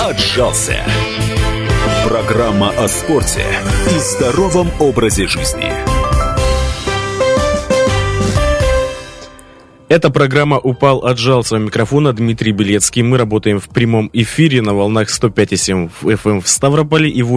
«Отжался». Программа о спорте и здоровом образе жизни. Эта программа «Упал, отжался». У микрофона Дмитрий Белецкий. Мы работаем в прямом эфире на волнах 105,7 FM в Ставрополе и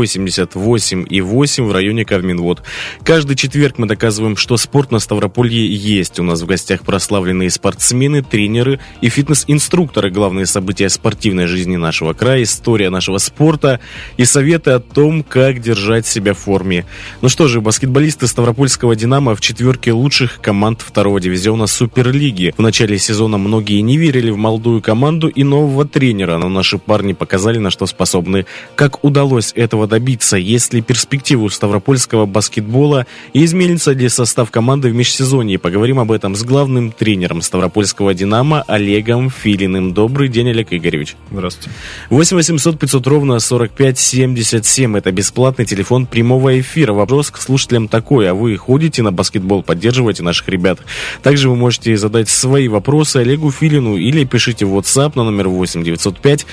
88,8 в районе Кавминвод. Каждый четверг мы доказываем, что спорт на Ставрополье есть. У нас в гостях прославленные спортсмены, тренеры и фитнес-инструкторы. Главные события спортивной жизни нашего края, история нашего спорта и советы о том, как держать себя в форме. Ну что же, баскетболисты Ставропольского «Динамо» в четверке лучших команд второго дивизиона Суперлиги. В начале сезона многие не верили в молодую команду и нового тренера, но наши парни показали, на что способны. Как удалось этого добиться? Есть ли перспективы у ставропольского баскетбола? И изменится ли состав команды в межсезонье? Поговорим об этом с главным тренером Ставропольского «Динамо» Олегом Филиным. Добрый день, Олег Игоревич. Здравствуйте. 8 800 500 ровно 45 77. Это бесплатный телефон прямого эфира. Вопрос к слушателям такой: а вы ходите на баскетбол, поддерживаете наших ребят? Также вы можете задать свои вопросы Олегу Филину или пишите в WhatsApp на номер 8 905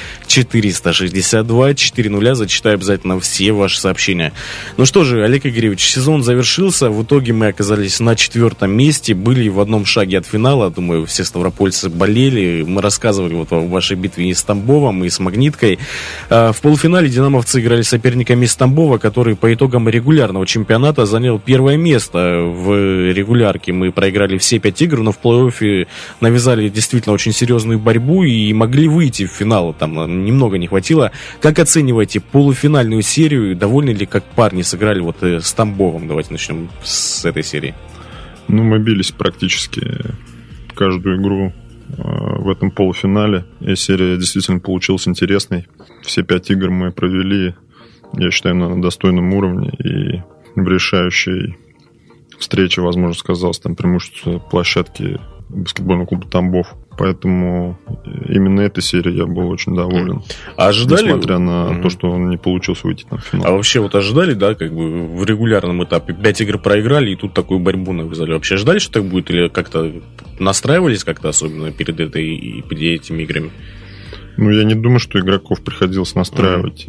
462 400. Зачитаю обязательно все ваши сообщения. Ну что же, Олег Игоревич, сезон завершился. В итоге мы оказались на 4-м месте. Были в одном шаге от финала. Думаю, все ставропольцы болели. Мы рассказывали вот о вашей битве и с Тамбовом, и с Магниткой. В полуфинале динамовцы играли с соперниками из Тамбова, который по итогам регулярного чемпионата занял первое место в регулярке. Мы проиграли все 5 игр, но в плей-оффе навязали действительно очень серьезную борьбу и могли выйти в финал. Там немного не хватило. Как оцениваете полуфинальную серию? Довольны ли, как парни сыграли вот с Тамбовом? Давайте начнем с этой серии. Ну, мы бились практически каждую игру в этом полуфинале. И серия действительно получилась интересной. Все 5 игр мы провели, я считаю, на достойном уровне. И в решающей встрече, возможно, сказалось там преимущество площадки баскетбольного клуба «Тамбов». Поэтому именно этой серии я был очень доволен. А ожидали? Несмотря на то, что он не получился выйти на финал. А вообще вот ожидали, да, как бы в регулярном этапе 5 игр проиграли и тут такую борьбу навязали? Вообще ожидали, что так будет? Или как-то настраивались как-то особенно перед этими играми? Ну, я не думаю, что игроков приходилось настраивать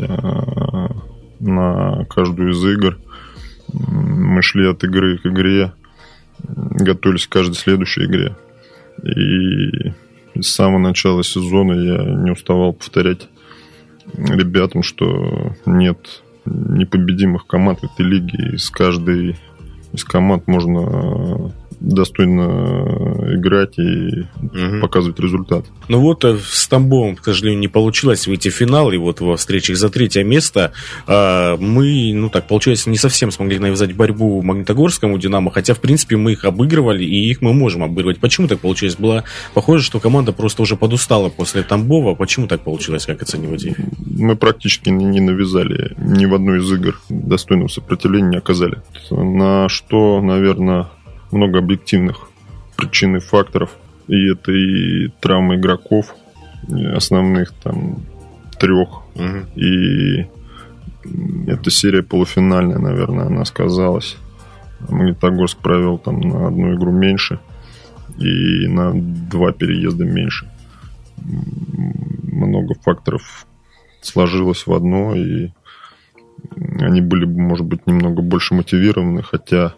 на каждую из игр. Мы шли от игры к игре, готовились к каждой следующей игре. И с самого начала сезона я не уставал повторять ребятам, что нет непобедимых команд в этой лиге. И с каждой из команд можно достойно играть и показывать результат. Ну вот с Тамбовом, к сожалению, не получилось выйти в финал, и вот во встречах за 3-е место мы, ну так, получается, не совсем смогли навязать борьбу Магнитогорскому «Динамо», хотя, в принципе, мы их обыгрывали, и их мы можем обыгрывать. Почему так получилось? Было похоже, что команда просто уже подустала после Тамбова. Почему так получилось? Как оцениваете? Мы практически не навязали ни в одной из игр, достойного сопротивления не оказали. На что, наверное, много объективных причин и факторов. И это и травмы игроков, основных там 3. И эта серия полуфинальная, наверное, она сказалась. Магнитогорск провел там на 1 игру меньше и на 2 переезда меньше. Много факторов сложилось в одно, и они были, может быть, немного больше мотивированы, хотя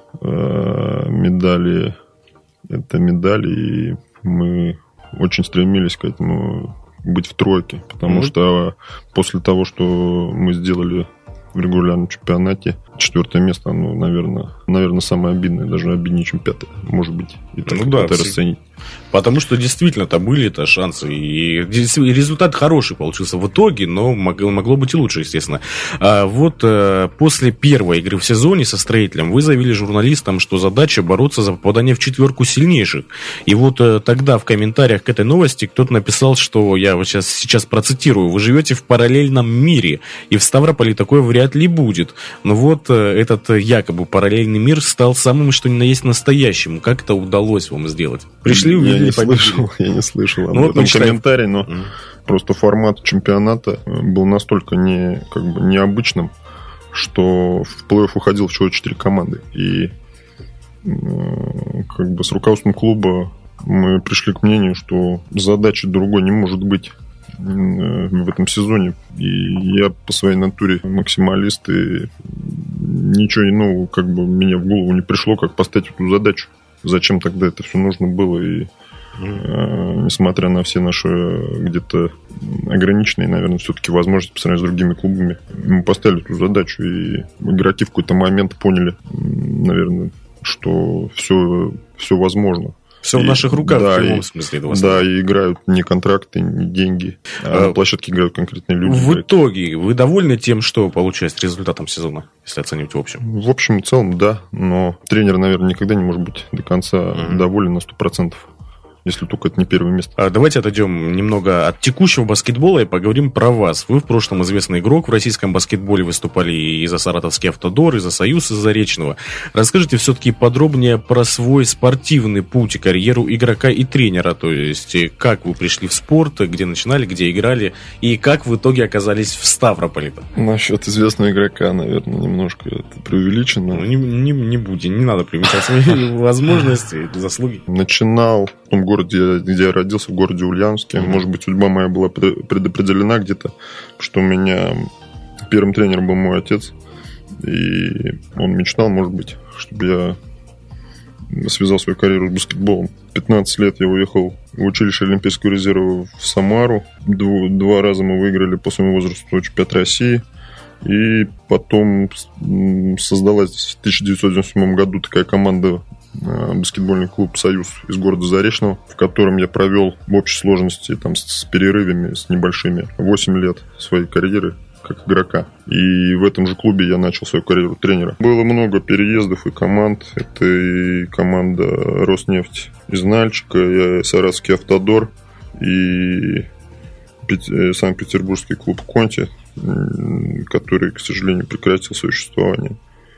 медали — это медали, и мы очень стремились к этому, быть в тройке, потому что после того, что мы сделали в регулярном чемпионате, 4-е место, оно, наверное, самое обидное, даже обиднее, чем 5-е, может быть, и так это расценить. Потому что действительно-то были-то шансы, и результат хороший получился в итоге, но могло быть и лучше, естественно. Вот после первой игры в сезоне со Строителем вы заявили журналистам, что задача бороться за попадание в 4 сильнейших. И вот тогда в комментариях к этой новости кто-то написал, что, я вот сейчас процитирую: «Вы живете в параллельном мире, и в Ставрополе такое вряд ли будет». Но вот этот якобы параллельный мир стал самым что ни на есть настоящим. Как это удалось вам сделать? Пришли, увидели, я не слышал об этом комментарии, но просто формат чемпионата был настолько необычным, что в плей-офф уходил всего 4 команды. И с руководством клуба мы пришли к мнению, что задачи другой не может быть, в этом сезоне. И я по своей натуре максималист, и ничего иного как бы мне в голову не пришло, как поставить эту задачу. Зачем тогда это все нужно было? И несмотря на все наши где-то ограниченные, наверное, все-таки возможности по сравнению с другими клубами, мы поставили эту задачу, и игроки в какой-то момент поняли, наверное, что все возможно. Все в наших руках, в прямом смысле этого слова. Да, и играют не контракты, не деньги, а на площадке играют конкретные люди. В итоге, вы довольны тем, что получается результатом сезона, если оценивать в общем? В общем и целом, да, но тренер, наверное, никогда не может быть до конца доволен на 100%. Если только это не первое место. Давайте отойдем немного от текущего баскетбола и поговорим про вас. Вы в прошлом известный игрок в российском баскетболе, выступали и за Саратовский Автодор, и за Союз, и за Заречного. Расскажите все-таки подробнее про свой спортивный путь и карьеру игрока и тренера. То есть, как вы пришли в спорт, где начинали, где играли, и как в итоге оказались в Ставрополе. Насчет известного игрока, наверное, немножко это преувеличено. Ну, не будем, не надо преувеличивать свои возможности, заслуги. Начинал в том городе, где я родился, в городе Ульяновске. Может быть, судьба моя была предопределена где-то, что у меня первым тренером был мой отец. И он мечтал, может быть, чтобы я связал свою карьеру с баскетболом. 15 лет я уехал в училище Олимпийского резерва в Самару. Два раза мы выиграли по своему возрасту чемпионат России. И потом создалась в 1997 году такая команда, баскетбольный клуб «Союз» из города Заречного, в котором я провел в общей сложности там, с перерывами, с небольшими, 8 лет своей карьеры как игрока. И в этом же клубе я начал свою карьеру тренера. Было много переездов и команд. Это и команда «Роснефть» из Нальчика, и Саратовский «Автодор», и Санкт-Петербургский клуб «Конти», который, к сожалению, прекратил свое существование.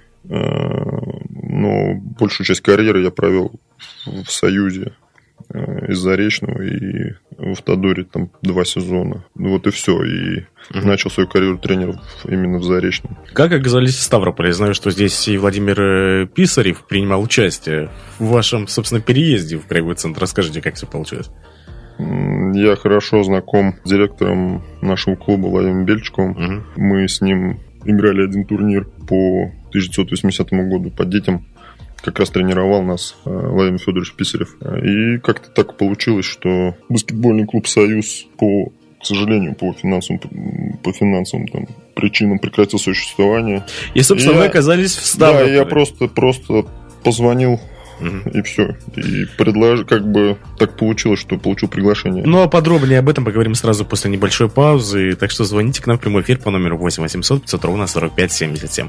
Но большую часть карьеры я провел в «Союзе» из Заречного и в «Автодоре» там 2 сезона. Вот и все. И начал свою карьеру тренера именно в Заречном. Как оказались в Ставрополе? Я знаю, что здесь и Владимир Писарев принимал участие в вашем, собственно, переезде в краевой центр. Расскажите, как все получилось? Я хорошо знаком с директором нашего клуба Владимиром Бельчиковым. Мы с ним играли один турнир по 1980 году по детям. Как раз тренировал нас Владимир Федорович Писарев. И как-то так получилось, что баскетбольный клуб «Союз» к сожалению, по финансовым там, причинам прекратил свое существование. И, собственно, вы оказались в Ставрополе. Да, я просто позвонил. И все. И как бы так получилось, что получил приглашение. Ну, а подробнее об этом поговорим сразу после небольшой паузы. Так что звоните к нам в прямой эфир по номеру 8 800 500 ровно 45 77.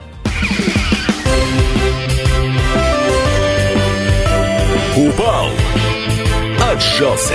Упал, отжался.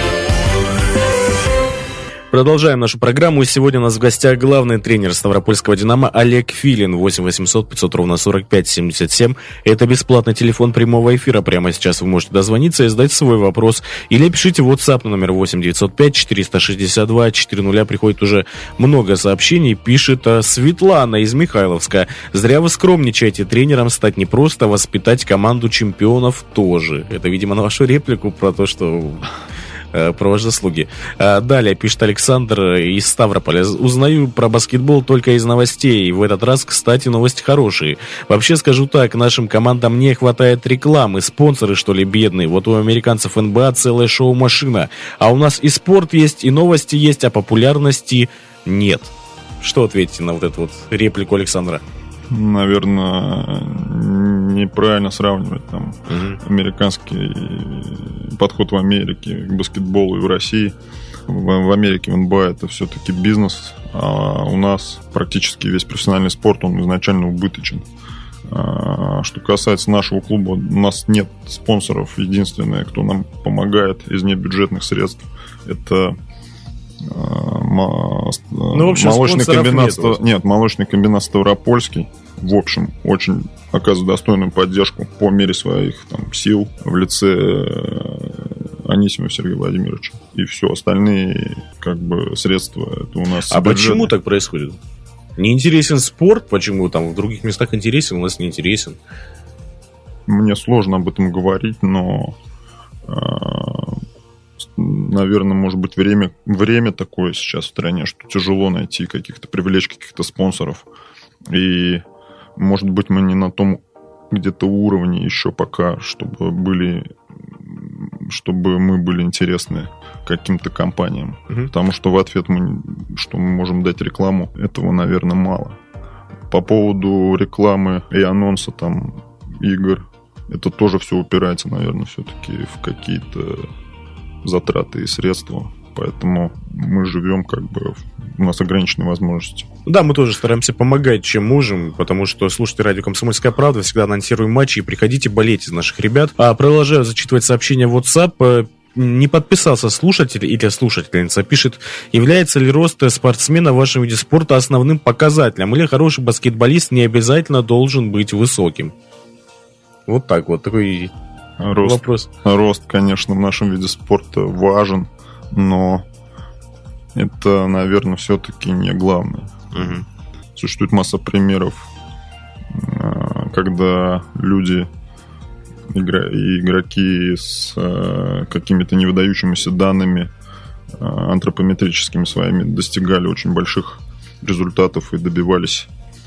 Продолжаем нашу программу. Сегодня у нас в гостях главный тренер Ставропольского «Динамо» Олег Филин. 8 800 500 ровно 45 77. Это бесплатный телефон прямого эфира. Прямо сейчас вы можете дозвониться и задать свой вопрос. Или пишите в WhatsApp на номер 8 905 462 400. Приходит уже много сообщений. Пишет Светлана из Михайловска. Зря вы скромничаете. Тренером стать непросто, воспитать команду чемпионов тоже. Это, видимо, на вашу реплику про то, что... про ваши заслуги. Далее пишет Александр из Ставрополя. Узнаю про баскетбол только из новостей. В этот раз, кстати, новости хорошие. Вообще скажу так, нашим командам не хватает рекламы. Спонсоры, что ли, бедные. Вот у американцев НБА целая шоу-машина. А у нас и спорт есть, и новости есть, а популярности нет. Что ответите на вот эту вот реплику Александра? Наверное, неправильно сравнивать там американский подход в Америке к баскетболу и в России. В Америке в НБА это все-таки бизнес, а у нас практически весь профессиональный спорт, он изначально убыточен. Что касается нашего клуба, у нас нет спонсоров. Единственное, кто нам помогает из небюджетных средств, это молочный комбинат Ставропольский. В общем, очень оказывает достойную поддержку по мере своих там, сил в лице Анисимова Сергея Владимировича. И все остальные как бы средства это у нас. А почему так происходит? Не интересен спорт? Почему там в других местах интересен, у нас не интересен? Мне сложно об этом говорить, но наверное, может быть, время такое сейчас в стране, что тяжело найти привлечь каких-то спонсоров. И, может быть, мы не на том где-то уровне еще пока, чтобы мы были интересны каким-то компаниям. Потому что в ответ что мы можем дать рекламу, этого, наверное, мало. По поводу рекламы и анонса там игр, это тоже все упирается, наверное, все-таки в какие-то затраты и средства. Поэтому мы живем у нас ограниченные возможности. Да, мы тоже стараемся помогать, чем можем, потому что слушайте радио «Комсомольская правда», всегда анонсируем матчи, и приходите болеть из наших ребят. Продолжаю зачитывать сообщения в WhatsApp. Не подписался слушатель или слушательница, пишет: является ли рост спортсмена в вашем виде спорта основным показателем, или хороший баскетболист не обязательно должен быть высоким? Вот так вот, такой вопрос. Рост, конечно, в нашем виде спорта важен, но это, наверное, все-таки не главное. Существует масса примеров, когда люди и игроки с какими-то невыдающимися данными антропометрическими своими достигали очень больших результатов и добивались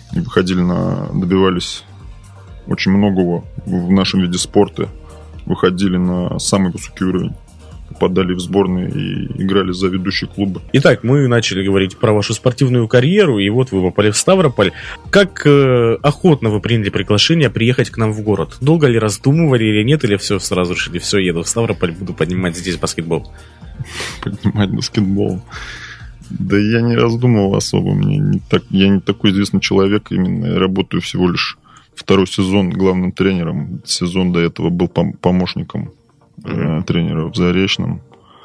очень многого в нашем виде спорта, выходили на самый высокий уровень, попадали в сборные и играли за ведущие клубы. Итак, мы начали говорить про вашу спортивную карьеру, и вот вы попали в Ставрополь. Как охотно вы приняли приглашение приехать к нам в город? Долго ли раздумывали или нет, или все сразу решили, все, еду в Ставрополь, буду поднимать здесь баскетбол? Поднимать баскетбол? Да я не раздумывал особо. Я не такой известный человек, именно я работаю всего лишь второй сезон главным тренером. Сезон до этого был помощником тренера в Заречном.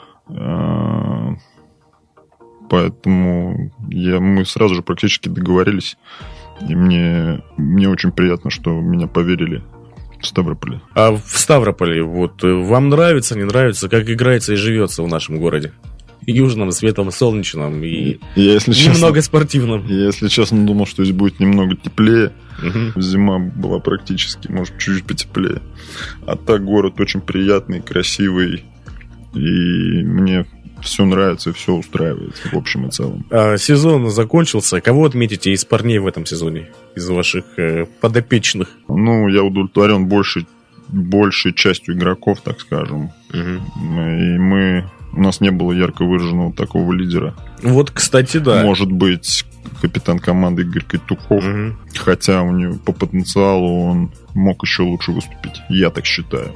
Поэтому мы сразу же практически договорились. И мне очень приятно, что меня поверили в Ставрополе. А в Ставрополе вот вам нравится, не нравится, как играется и живется в нашем городе? Южном, светлом, солнечном и немного спортивном. Я, если честно, думал, что здесь будет немного теплее. Зима была практически, может, чуть-чуть потеплее. А так город очень приятный, красивый. И мне все нравится и все устраивает в общем и целом. Сезон закончился. Кого отметите из парней в этом сезоне? Из ваших подопечных? Я удовлетворен большей частью игроков, так скажем. И у нас не было ярко выраженного такого лидера. Вот, кстати, да. Может быть, капитан команды Игорь Кайтуков. Хотя у него по потенциалу он мог еще лучше выступить. Я так считаю.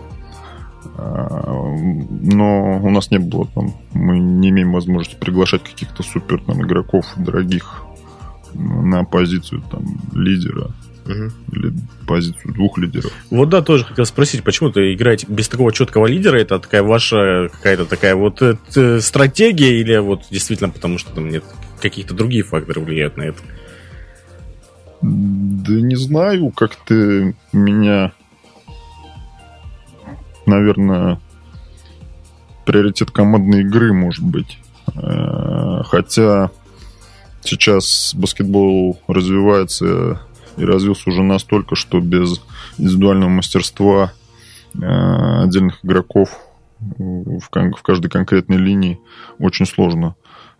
Но у нас не было мы не имеем возможности приглашать каких-то супер игроков дорогих на позицию лидера. Или позицию двух лидеров. Вот да, тоже хотел спросить, почему-то играете без такого четкого лидера? Это такая ваша какая-то такая вот стратегия, или вот действительно потому, что там нет каких-то другие факторы влияют на это? Да не знаю, как-то меня, наверное, приоритет командной игры, может быть. Хотя сейчас баскетбол развивается и развился уже настолько, что без индивидуального мастерства отдельных игроков в каждой конкретной линии очень сложно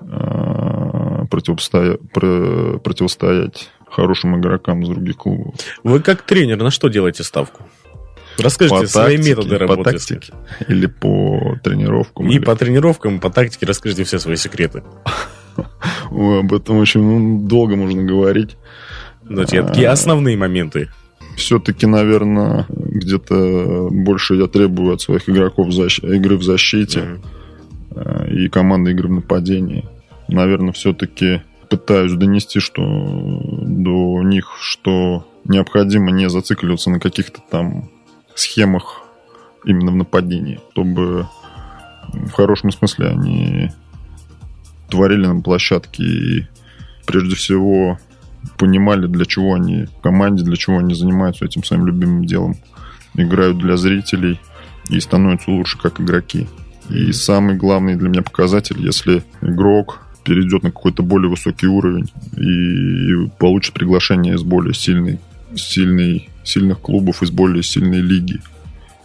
противостоять хорошим игрокам из других клубов. Вы как тренер на что делаете ставку? Расскажите свои методы работы. По тактике или по тренировкам? И по тренировкам, и по тактике расскажите все свои секреты. Об этом очень долго можно говорить. Давайте такие основные моменты. Все-таки, наверное, где-то больше я требую от своих игроков игры в защите и команды игры в нападении. Наверное, все-таки пытаюсь донести до них, что необходимо не зацикливаться на каких-то схемах именно в нападении, чтобы в хорошем смысле они творили на площадке и прежде всего понимали, для чего они в команде, для чего они занимаются этим своим любимым делом. Играют для зрителей и становятся лучше как игроки. И самый главный для меня показатель, если игрок перейдет на какой-то более высокий уровень и получит приглашение из более сильных клубов, из более сильной лиги.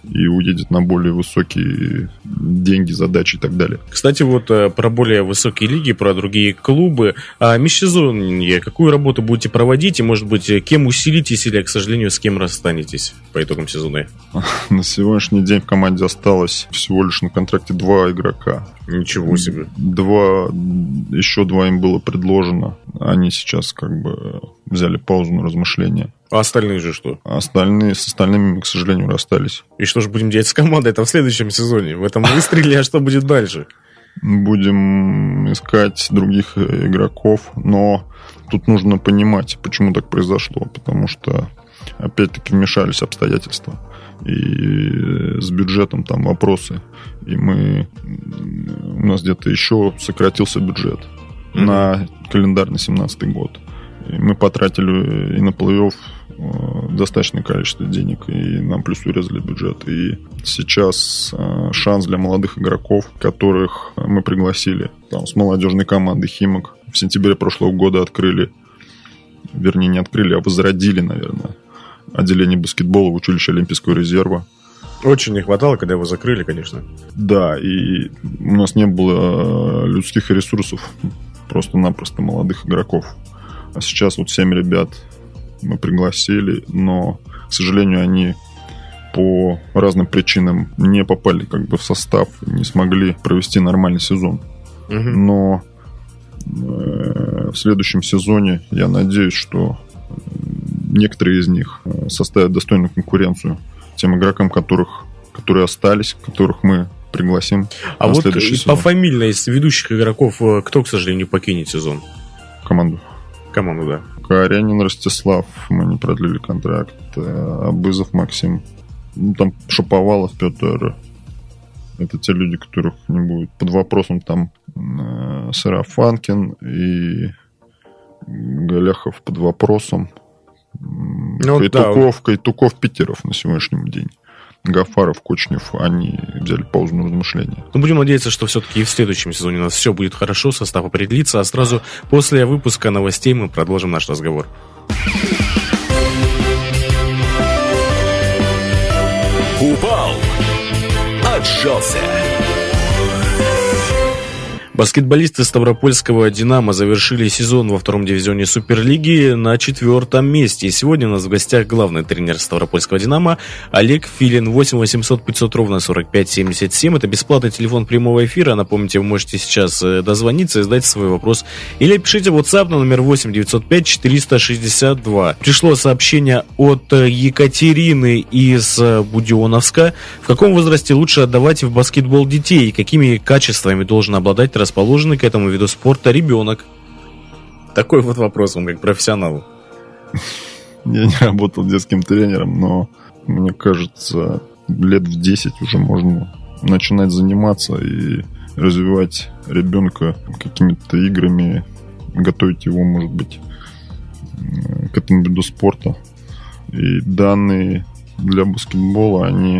и уедет на более высокие деньги, задачи и так далее. Кстати, вот про более высокие лиги, про другие клубы. А межсезонье, какую работу будете проводить? И, может быть, кем усилитесь или, к сожалению, с кем расстанетесь по итогам сезона? На сегодняшний день в команде осталось всего лишь на контракте 2 игрока. Ничего себе. Еще 2 им было предложено. Они сейчас взяли паузу на размышления. А остальные же что? С остальными мы, к сожалению, расстались. И что же будем делать с командой? Это в следующем сезоне. В этом выстреле, а что будет дальше? Будем искать других игроков, но тут нужно понимать, почему так произошло. Потому что, опять-таки, вмешались обстоятельства. И с бюджетом там вопросы. И у нас где-то еще сократился бюджет на календарный 17-й год. И мы потратили и на плей-офф достаточное количество денег, и нам плюс урезали бюджет. И сейчас шанс для молодых игроков, которых мы пригласили с молодежной команды «Химок». В сентябре прошлого года возродили, наверное, отделение баскетбола в училище Олимпийского резерва. Очень не хватало, когда его закрыли, конечно. Да, и у нас не было людских ресурсов, просто-напросто молодых игроков. А сейчас 7 ребят мы пригласили, но, к сожалению, они по разным причинам не попали в состав, не смогли провести нормальный сезон. Но в следующем сезоне я надеюсь, что некоторые из них составят достойную конкуренцию тем игрокам, которые остались, которых мы пригласим на следующий сезон. По фамильно из ведущих игроков кто, к сожалению, покинет сезон? Команду, да. Корянин Ростислав, мы не продлили контракт. Абызов Максим. Там Шаповалов Петр. Это те люди, которых не будет под вопросом. Там Сарафанкин и Галяхов под вопросом. Кайтуков, Питеров на сегодняшний день. Гафаров, Кочнев, они взяли паузу на размышления. Будем надеяться, что все-таки и в следующем сезоне у нас все будет хорошо, состав определится, а сразу после выпуска новостей мы продолжим наш разговор. Упал, отжался. Баскетболисты Ставропольского «Динамо» завершили сезон во втором дивизионе Суперлиги на 4-м месте. И сегодня у нас в гостях главный тренер Ставропольского «Динамо» Олег Филин. 8 800 500 ровно 45 77. Это бесплатный телефон прямого эфира. Напомните, вы можете сейчас дозвониться и задать свой вопрос. Или пишите в WhatsApp на номер 8 905 462. Пришло сообщение от Екатерины из Будионовска. В каком возрасте лучше отдавать в баскетбол детей? Какими качествами должен обладать расположенный к этому виду спорта ребенок? Такой вот вопрос, он как профессионал. Я не работал детским тренером, но мне кажется, лет в 10 уже можно начинать заниматься и развивать ребенка какими-то играми, готовить его, может быть, к этому виду спорта. И данные для баскетбола, они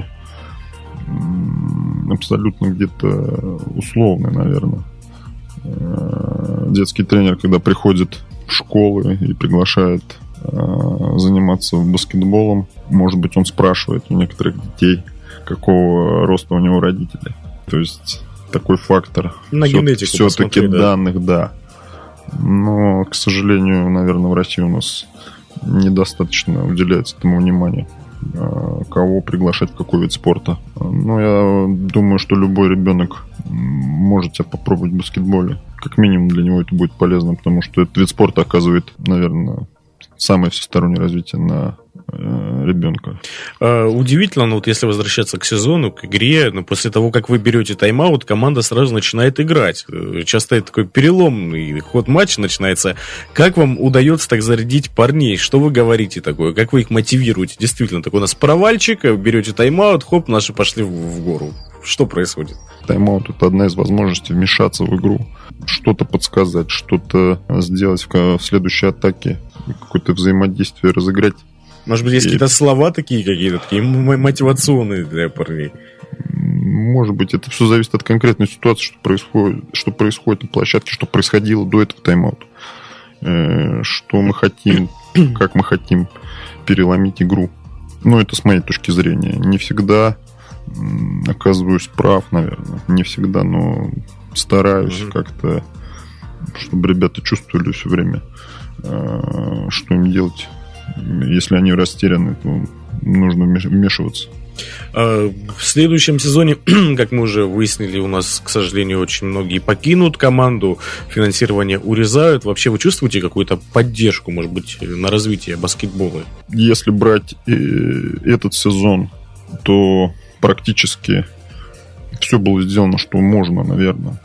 абсолютно где-то условные, наверное. Детский тренер, когда приходит в школы и приглашает заниматься баскетболом, может быть, он спрашивает у некоторых детей, какого роста у него родители. То есть такой фактор на генетику все-таки данных, да. Но, к сожалению, наверное, в России у нас недостаточно уделяется этому внимания. Кого приглашать в какой вид спорта. Но я думаю, что любой ребенок может себя попробовать в баскетболе. Как минимум для него это будет полезно, потому что этот вид спорта оказывает, наверное, самое всестороннее развитие на ребенка. Удивительно, но вот если возвращаться к сезону, к игре, но после того, как вы берете тайм-аут, команда сразу начинает играть. Часто это такой переломный ход матча начинается. Как вам удается так зарядить парней? Что вы говорите такое? Как вы их мотивируете? Действительно, такой у нас провальчик, берете тайм-аут, хоп, наши пошли в гору. Что происходит? Тайм-аут — это одна из возможностей вмешаться в игру, что-то подсказать, что-то сделать в следующей атаке, какое-то взаимодействие разыграть. Может быть, есть какие-то слова такие мотивационные для парней? Может быть, это все зависит от конкретной ситуации, что происходит на площадке, что происходило до этого тайм-аута. Что мы хотим, как мы хотим переломить игру. Но это с моей точки зрения. Не всегда оказываюсь прав, наверное. Не всегда, но стараюсь как-то, чтобы ребята чувствовали все время, что им делать. Если они растеряны, то нужно вмешиваться. В следующем сезоне, как мы уже выяснили, у нас, к сожалению, очень многие покинут команду, финансирование урезают. Вообще вы чувствуете какую-то поддержку, может быть, на развитие баскетбола? Если брать этот сезон, то практически все было сделано, что можно, наверное.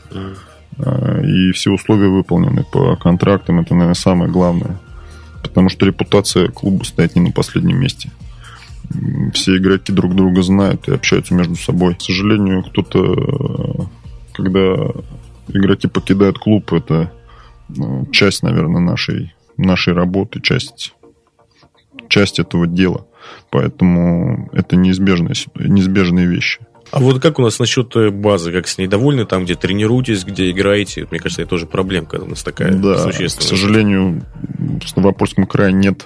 И все условия выполнены по контрактам. Это, наверное, самое главное. Потому что репутация клуба стоит не на последнем месте. Все игроки друг друга знают и общаются между собой. К сожалению, кто-то, когда игроки покидают клуб, это часть, наверное, нашей работы, часть этого дела. Поэтому это неизбежные вещи. А вот как у нас насчет базы? Как с ней довольны? Там, где тренируетесь, где играете? Мне кажется, это тоже проблемка у нас такая существенная. К сожалению, в Ставропольском крае нет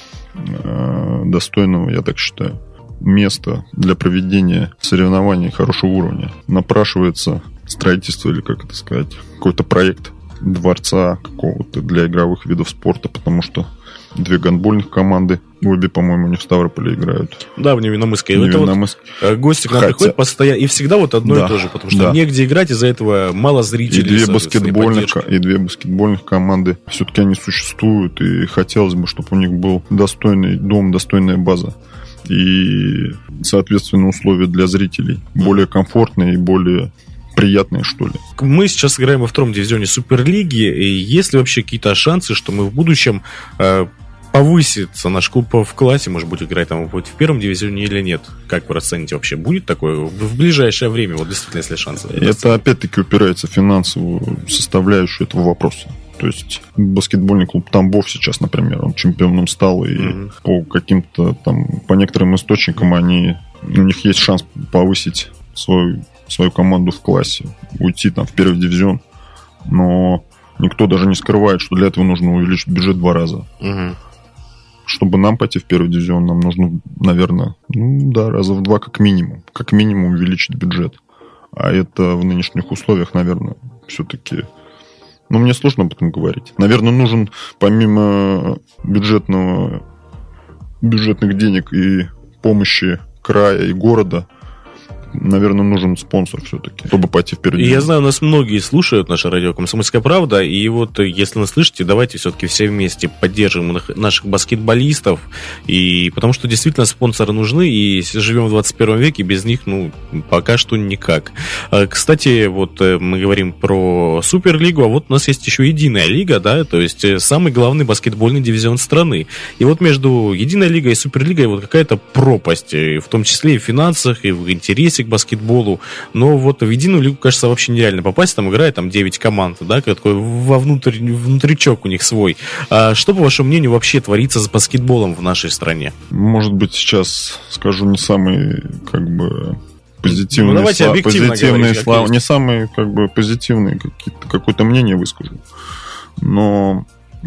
достойного, я так считаю, места для проведения соревнований хорошего уровня. Напрашивается строительство, или как это сказать, какой-то проект дворца какого-то для игровых видов спорта, потому что 2 гандбольных команды, обе, по-моему, не в Ставрополе играют. Да, в Невинномысске. Вот гости к нам приходят постоянно, и всегда вот одно и то же, потому что негде играть, из-за этого мало зрителей. И 2 баскетбольных команды. Все-таки они существуют, и хотелось бы, чтобы у них был достойный дом, достойная база. И, соответственно, условия для зрителей более комфортные и более приятные, что ли. Мы сейчас играем во 2-м дивизионе Суперлиги, и есть ли вообще какие-то шансы, что мы в будущем повысится наш клуб в классе, может быть, играть там будет в 1-м дивизионе или нет? Как вы расцените вообще? Будет такое в ближайшее время? Вот действительно, если шансы. Это опять-таки упирается в финансовую составляющую этого вопроса. То есть баскетбольный клуб Тамбов сейчас, например, он чемпионом стал, и по каким-то там, по некоторым источникам у них есть шанс повысить свою команду в классе, уйти там в 1-й дивизион. Но никто даже не скрывает, что для этого нужно увеличить бюджет 2 раза. Чтобы нам пойти в 1-й дивизион, нам нужно, наверное, раза в 2 как минимум. Как минимум увеличить бюджет. А это в нынешних условиях, наверное, все-таки... мне сложно об этом говорить. Наверное, нужен помимо бюджетных денег и помощи края и города, наверное, нужен спонсор все-таки, чтобы пойти в 1-й дивизион. Я знаю, у нас многие слушают наше радио «Комсомольская правда», и вот если нас слышите, давайте все-таки все вместе поддержим наших баскетболистов, и потому что действительно спонсоры нужны, и живем в 21 веке, без них, пока что никак. Кстати, вот мы говорим про Суперлигу, а вот у нас есть еще Единая Лига, да, то есть самый главный баскетбольный дивизион страны. И вот между Единой Лигой и Суперлигой вот какая-то пропасть, в том числе и в финансах, и в интересе к баскетболу, но вот в Единую Лигу, кажется, вообще нереально попасть, там играет 9 команд, да, такой внутричок у них свой. А что, по вашему мнению, вообще творится с баскетболом в нашей стране? Может быть, сейчас скажу не самый, позитивные давайте объективно слова, не самые, позитивные какое-то мнение выскажу, но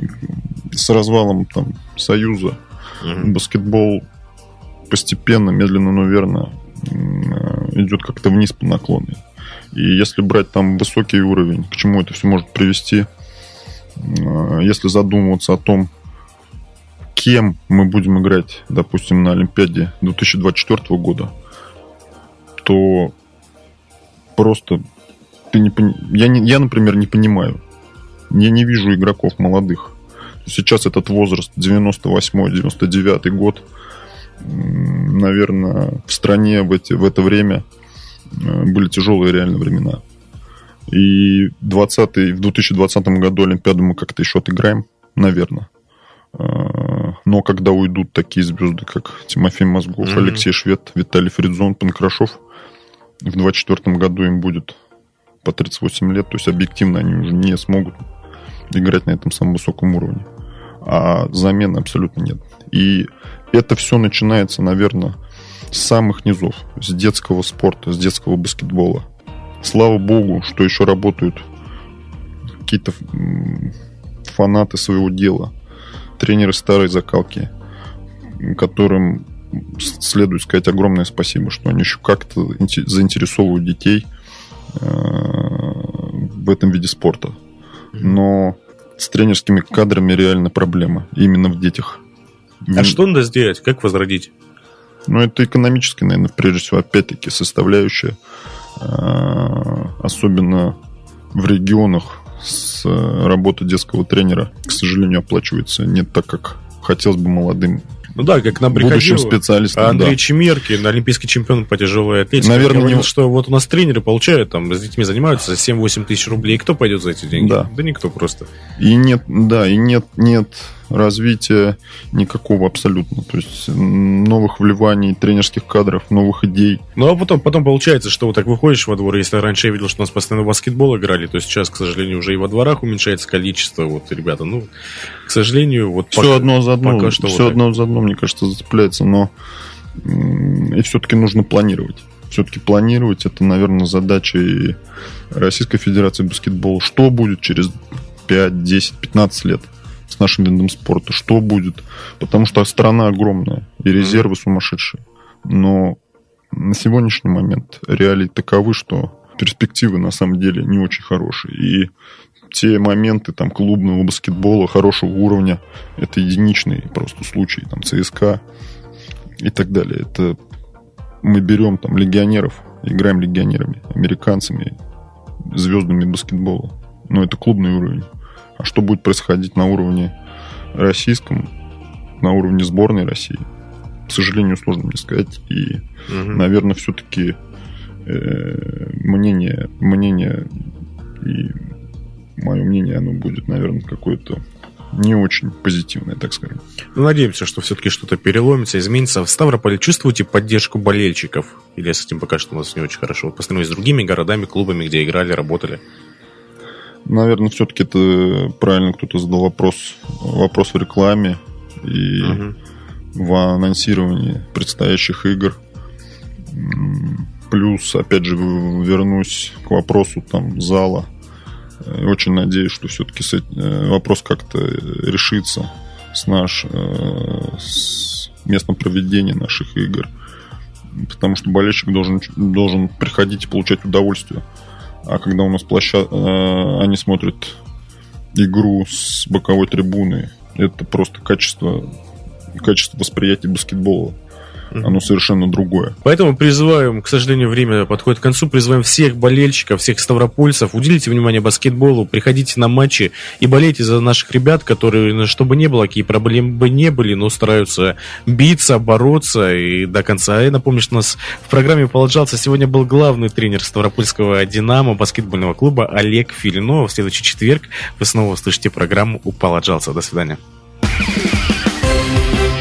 с развалом Союза баскетбол постепенно, медленно, но верно идет как-то вниз по наклонной. И если брать там высокий уровень, к чему это все может привести, если задумываться о том, кем мы будем играть, допустим, на Олимпиаде 2024 года, то просто я, например, не понимаю. Я не вижу игроков молодых. Сейчас этот возраст 98-99 год. Наверное, в стране в это время были тяжелые реально времена. И в 2020 году Олимпиаду мы как-то еще отыграем, наверное. Но когда уйдут такие звезды, как Тимофей Мозгов, Алексей Швед, Виталий Фридзон, Панкрашов, в 2024 году им будет по 38 лет. То есть объективно они уже не смогут играть на этом самом высоком уровне. А замены абсолютно нет. И это все начинается, наверное, с самых низов, с детского спорта, с детского баскетбола. Слава богу, что еще работают какие-то фанаты своего дела, тренеры старой закалки, которым следует сказать огромное спасибо, что они еще как-то заинтересовывают детей в этом виде спорта. Но с тренерскими кадрами реально проблема. Именно в детях. А что надо сделать? Как возродить? Ну, это экономическая, наверное, прежде всего, опять-таки, составляющая. Особенно в регионах работа детского тренера, к сожалению, оплачивается не так, как хотелось бы молодым. Ну да, как нам будущим приходил специалистам, Андрей да. Чемеркин, олимпийский чемпион по тяжелой атлетике. Наверное, говорил, что вот у нас тренеры получают, там, с детьми занимаются 7-8 тысяч рублей. И кто пойдет за эти деньги? Да. Да никто просто. И нет развития никакого абсолютно. То есть новых вливаний тренерских кадров, новых идей. Ну, а потом получается, что вот так выходишь во двор. Если раньше я видел, что у нас постоянно в баскетбол играли, то сейчас, к сожалению, уже и во дворах уменьшается количество. Вот, ребята, ну, к сожалению, вот все одно за одно, пока что все вот одно за одно, мне кажется, зацепляется. Но и все-таки нужно планировать. Все-таки планировать — это, наверное, задача и Российской Федерации баскетбола. Что будет через 5, 10, 15 лет с нашим видом спорта? Что будет? Потому что страна огромная, и резервы сумасшедшие. Но на сегодняшний момент реалии таковы, что перспективы на самом деле не очень хорошие. И те моменты там клубного баскетбола хорошего уровня — это единичные просто случаи. Там ЦСКА и так далее. Это мы берем там легионеров, играем легионерами, американцами, звездами баскетбола. Но это клубный уровень. А что будет происходить на уровне российском, на уровне сборной России, к сожалению, сложно мне сказать. И, наверное, все-таки мнение и мое мнение, оно будет, наверное, какое-то не очень позитивное, так скажем. Ну, надеемся, что все-таки что-то переломится, изменится. В Ставрополе чувствуете поддержку болельщиков? Или с этим пока что у нас не очень хорошо? По сравнению с другими городами, клубами, где играли, работали? Наверное, все-таки это правильно кто-то задал вопрос в рекламе и в анонсировании предстоящих игр. Плюс, опять же, вернусь к вопросу там зала. Очень надеюсь, что все-таки вопрос как-то решится с местом проведения наших игр. Потому что болельщик должен приходить и получать удовольствие. А когда у нас они смотрят игру с боковой трибуны, это просто качество восприятия баскетбола. Оно совершенно другое. Поэтому призываем, к сожалению, время подходит к концу, призываем всех болельщиков, всех ставропольцев, уделите внимание баскетболу, приходите на матчи и болейте за наших ребят, которые, чтобы не было, какие проблемы бы не были, но стараются биться, бороться и до конца. И напомню, что у нас в программе «Положался» сегодня был главный тренер ставропольского «Динамо» баскетбольного клуба Олег Филин. В следующий четверг вы снова услышите программу «Положался». До свидания.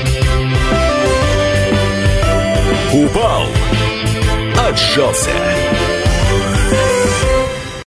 Упал, отжался.